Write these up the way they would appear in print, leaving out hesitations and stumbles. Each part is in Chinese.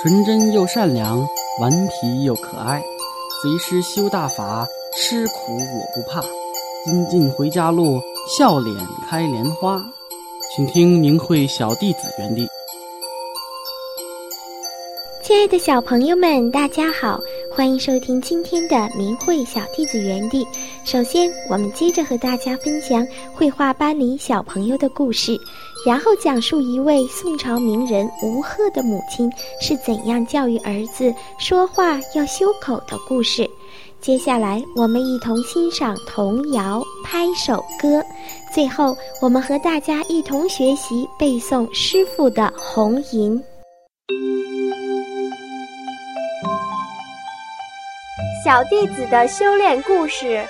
纯真又善良，顽皮又可爱。随师修大法，吃苦我不怕。阴尽回家路，笑脸开莲花。请听明慧小弟子园地。 亲爱的小朋友们，大家好，欢迎收听今天的明慧小弟子园地。首先，我们接着和大家分享绘画班里小朋友的故事，然后讲述一位宋朝名人吴赫的母亲是怎样教育儿子说话要修口的故事。接下来，我们一同欣赏童谣、拍手歌。最后，我们和大家一同学习背诵师父的红吟。 小弟子的修炼故事。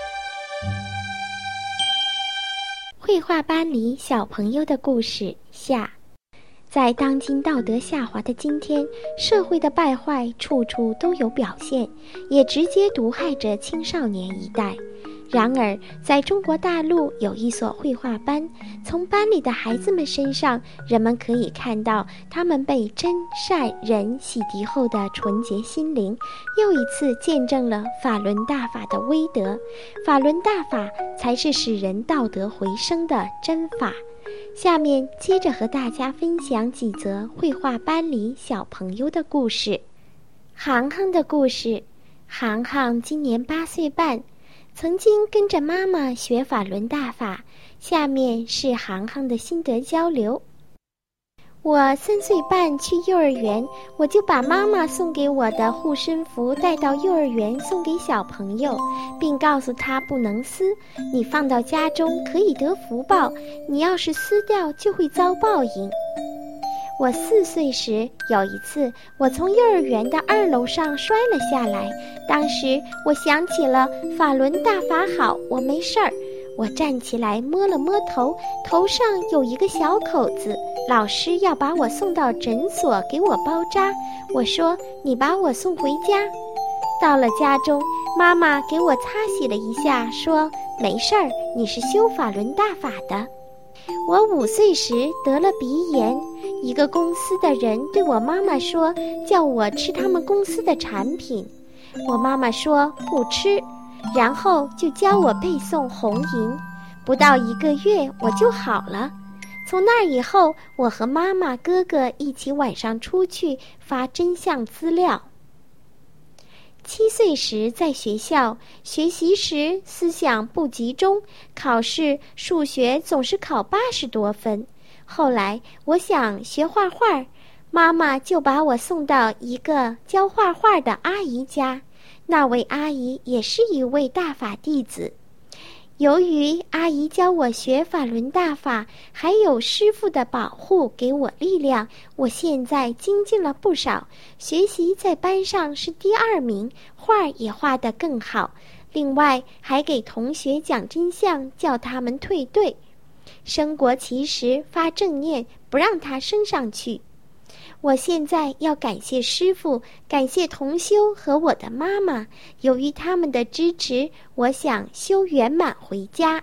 绘画班里小朋友的故事下。在当今道德下滑的今天，社会的败坏处处都有表现，也直接毒害着青少年一代。然而，在中国大陆有一所绘画班，从班里的孩子们身上，人们可以看到他们被真善人洗涤后的纯洁心灵，又一次见证了法轮大法的威德。法轮大法才是使人道德回升的真法。下面接着和大家分享几则绘画班里小朋友的故事。航航的故事。航航今年8岁半，曾经跟着妈妈学法轮大法，下面是航航的心得交流。我3岁半去幼儿园，我就把妈妈送给我的护身符带到幼儿园送给小朋友，并告诉他不能撕，你放到家中可以得福报，你要是撕掉就会遭报应。我4岁时，有一次我从幼儿园的2楼上摔了下来，当时我想起了法轮大法好，我没事儿。我站起来摸了摸头，头上有一个小口子，老师要把我送到诊所给我包扎，我说你把我送回家。到了家中，妈妈给我擦洗了一下，说没事儿，你是修法轮大法的。我5岁时得了鼻炎，一个公司的人对我妈妈说，叫我吃他们公司的产品，我妈妈说不吃，然后就教我背诵红吟，不到1个月我就好了。从那以后，我和妈妈、哥哥一起晚上出去发真相资料。7岁时在学校学习时思想不集中，考试数学总是考80多分。后来我想学画画，妈妈就把我送到一个教画画的阿姨家，那位阿姨也是一位大法弟子。由于阿姨教我学法轮大法，还有师父的保护给我力量，我现在精进了不少，学习在班上是第2名，画也画得更好。另外还给同学讲真相，叫他们退队。升国旗时发正念，不让他升上去。我现在要感谢师父，感谢同修和我的妈妈，由于他们的支持，我想修圆满回家。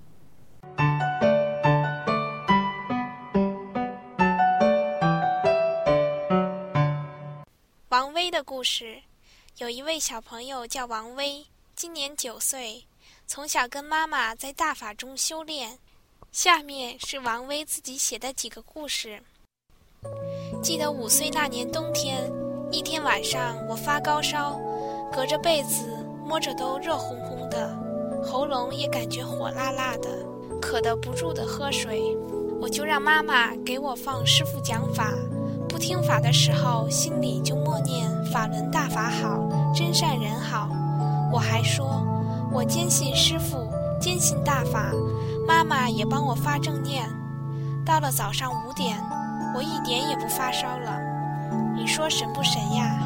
王威的故事。有一位小朋友叫王威，今年9岁，从小跟妈妈在大法中修炼。下面是王威自己写的几个故事。记得5岁那年冬天，一天晚上我发高烧，隔着被子摸着都热烘烘的，喉咙也感觉火辣辣的，渴得不住地喝水。我就让妈妈给我放师父讲法，不听法的时候心里就默念法轮大法好，真善人好。我还说我坚信师父，坚信大法，妈妈也帮我发正念。到了早上5点，我一点也不发烧了，你说神不神呀？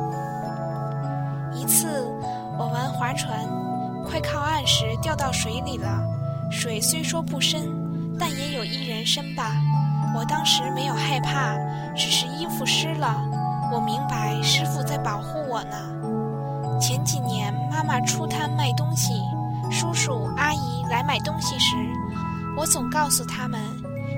一次我玩划船，快靠岸时掉到水里了，水虽说不深，但也有1人深吧。我当时没有害怕，只是衣服湿了。我明白师父在保护我呢。前几年妈妈出摊卖东西，叔叔阿姨来买东西时，我总告诉他们，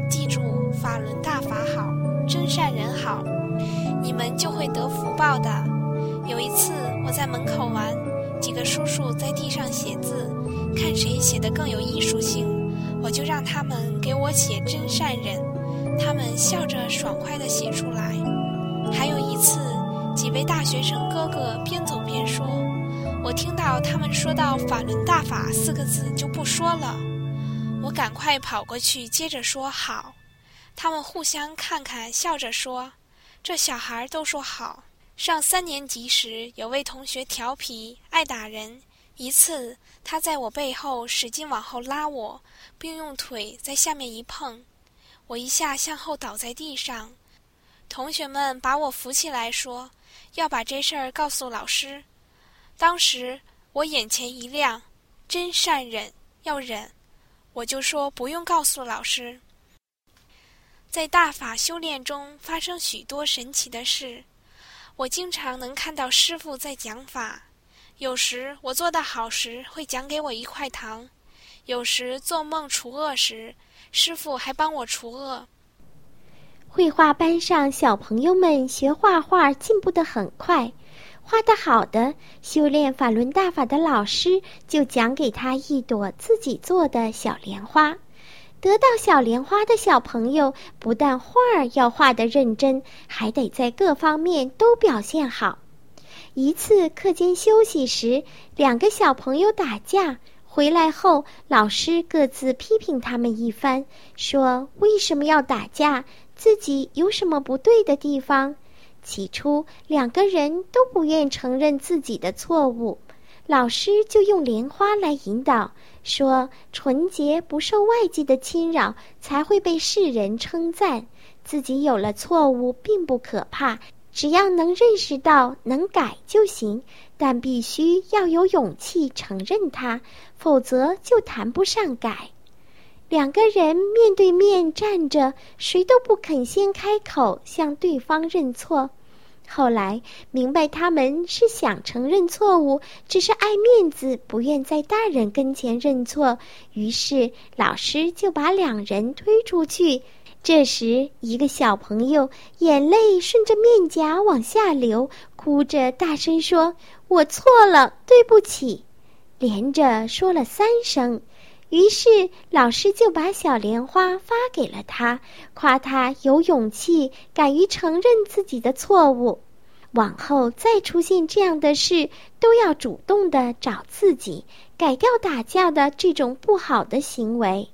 记住，法轮大法好，真善人好，你们就会得福报的。有一次我在门口玩，几个叔叔在地上写字，看谁写得更有艺术性，我就让他们给我写真善人，他们笑着爽快地写出来。还有一次，几位大学生哥哥边走边说，我听到他们说到法轮大法4个字就不说了，我赶快跑过去接着说好。他们互相看看，笑着说，这小孩都说好。上3年级时，有位同学调皮爱打人，一次他在我背后使劲往后拉我，并用腿在下面一碰，我一下向后倒在地上。同学们把我扶起来说，要把这事儿告诉老师。当时我眼前一亮，真善忍，要忍，我就说不用告诉老师。在大法修炼中发生许多神奇的事，我经常能看到师父在讲法，有时我做得好时会讲给我1块糖，有时做梦除恶时，师父还帮我除恶。 绘画班上小朋友们学画画进步得很快，画得好的，修炼法轮大法的老师就奖给他1朵自己做的小莲花。得到小莲花的小朋友，不但画儿要画得认真，还得在各方面都表现好。一次课间休息时，2个小朋友打架，回来后老师各自批评他们一番，说为什么要打架，自己有什么不对的地方。起初2个人都不愿承认自己的错误，老师就用莲花来引导，说纯洁不受外界的侵扰，才会被世人称赞。自己有了错误并不可怕，只要能认识到能改就行，但必须要有勇气承认它，否则就谈不上改。2个人面对面站着，谁都不肯先开口向对方认错。后来明白他们是想承认错误，只是爱面子，不愿在大人跟前认错，于是老师就把2人推出去。这时一个小朋友眼泪顺着面颊往下流，哭着大声说，我错了，对不起，连着说了3声。于是老师就把小莲花发给了他，夸他有勇气，敢于承认自己的错误。往后再出现这样的事，都要主动地找自己，改掉打架的这种不好的行为。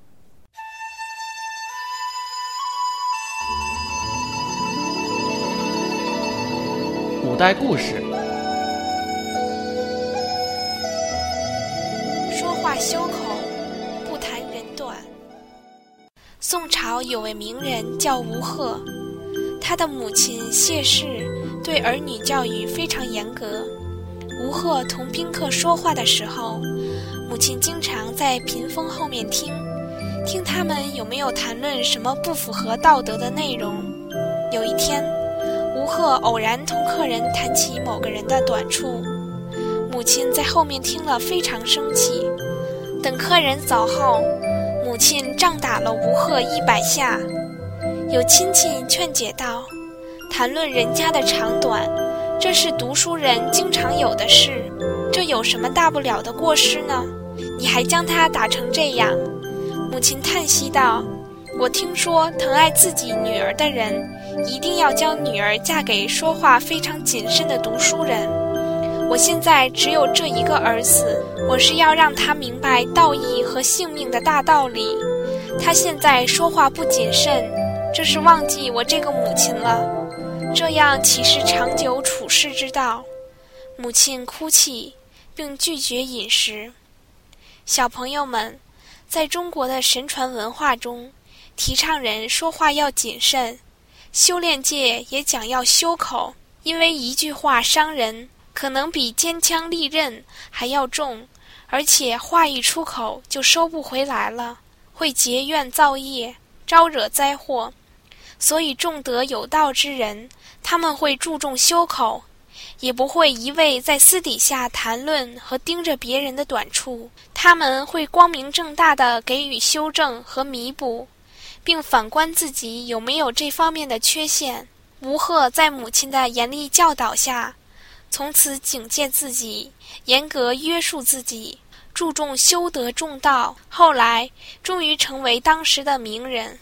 古代故事。 说话修口，不谈人短。宋朝有位名人叫吴鹤，他的母亲谢氏对儿女教育非常严格。吴鹤同宾客说话的时候，母亲经常在屏风后面听他们有没有谈论什么不符合道德的内容。有一天，吴鹤偶然同客人谈起某个人的短处，母亲在后面听了非常生气。等客人走后，母亲杖打了吴鹤100下。有亲戚劝解道，谈论人家的长短，这是读书人经常有的事，这有什么大不了的过失呢？你还将他打成这样。母亲叹息道，我听说疼爱自己女儿的人，一定要将女儿嫁给说话非常谨慎的读书人。我现在只有这1个儿子，我是要让他明白道义和性命的大道理。他现在说话不谨慎，这是忘记我这个母亲了，这样岂是长久处世之道？母亲哭泣，并拒绝饮食。小朋友们，在中国的神传文化中，提倡人说话要谨慎，修炼界也讲要修口，因为一句话伤人，可能比尖枪利刃还要重，而且话一出口就收不回来了，会结怨造业，招惹灾祸。所以重德有道之人，他们会注重修口，也不会一味在私底下谈论和盯着别人的短处，他们会光明正大地给予修正和弥补， 并反观自己有没有这方面的缺陷。吴贺在母亲的严厉教导下，从此警戒自己，严格约束自己，注重修德重道，后来终于成为当时的名人。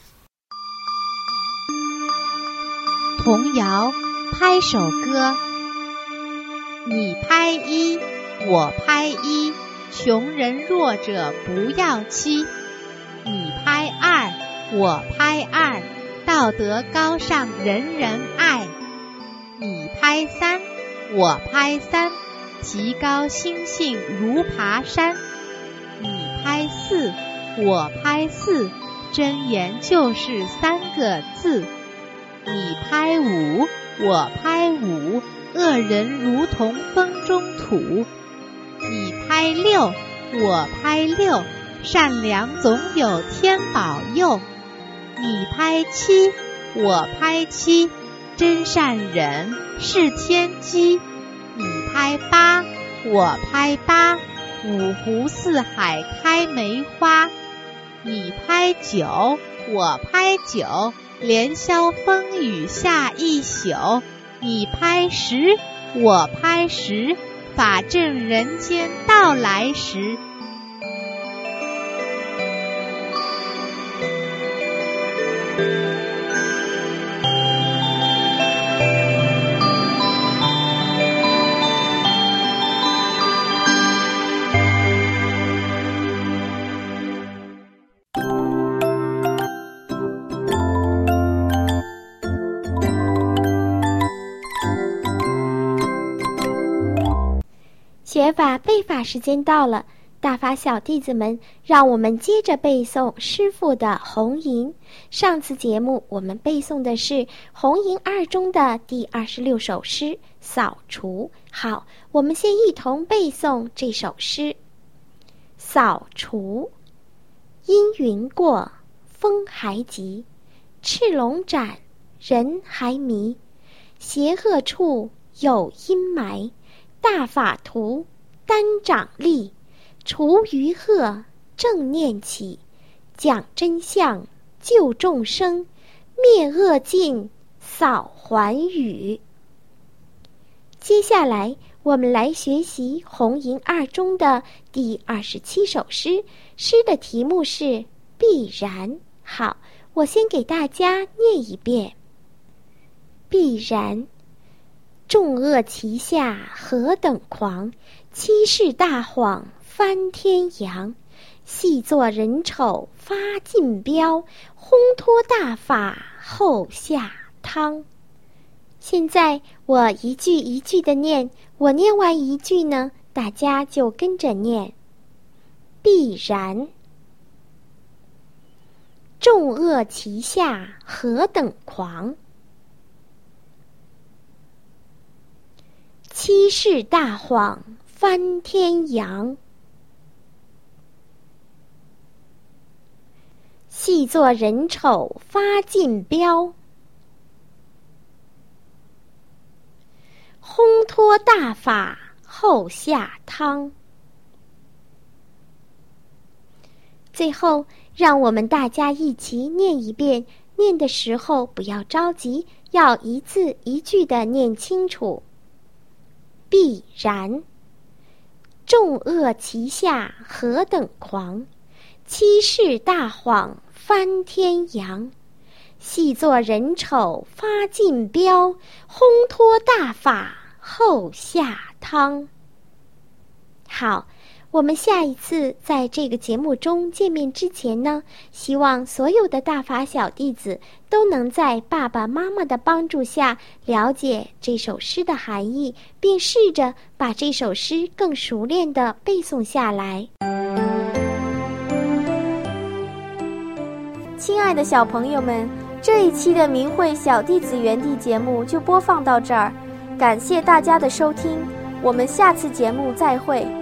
童谣拍手歌。你拍一，我拍一，穷人弱者不要欺。你拍二，我拍二，道德高尚人人爱。你拍三，我拍三，提高心性如爬山。你拍四，我拍四，真言就是3个字。你拍五，我拍五，恶人如同风中土。你拍六，我拍六，善良总有天保佑。你拍七，我拍七，真善忍是天机。你拍八，我拍八，五湖四海开梅花。你拍九，我拍九，连宵风雨下一宿。你拍十，我拍十，法正人间到来时。 学法背法时间到了，大法小弟子们，让我们接着背诵师父的《红吟》。上次节目我们背诵的是《红吟2》中的第26首诗《扫除》。好，我们先一同背诵这首诗。扫除，阴云过，风还急，赤龙斩，人还迷。邪恶处有阴霾，大法图单掌力，除余鹤正念起，讲真相救众生，灭恶尽扫寰宇。接下来我们来学习《红吟2》中的第27首诗，诗的题目是必然。好，我先给大家念一遍。必然，众恶其下何等狂，欺世大谎翻天阳。细作人丑发尽标，烘托大法后下汤。现在我一句一句的念，我念完一句呢，大家就跟着念。必然，众恶其下何等狂，欺世大谎翻天阳。细作人丑发尽标，烘托大法后下汤。最后让我们大家一起念一遍，念的时候不要着急，要一字一句地念清楚。必然，众恶其下何等狂，欺世大谎翻天阳。细作人丑发尽标，烘托大法后下汤。好，我们下一次在这个节目中见面之前呢，希望所有的大法小弟子都能在爸爸妈妈的帮助下了解这首诗的含义，并试着把这首诗更熟练地背诵下来。 亲爱的小朋友们，这一期的明慧小弟子园地节目就播放到这儿，感谢大家的收听，我们下次节目再会。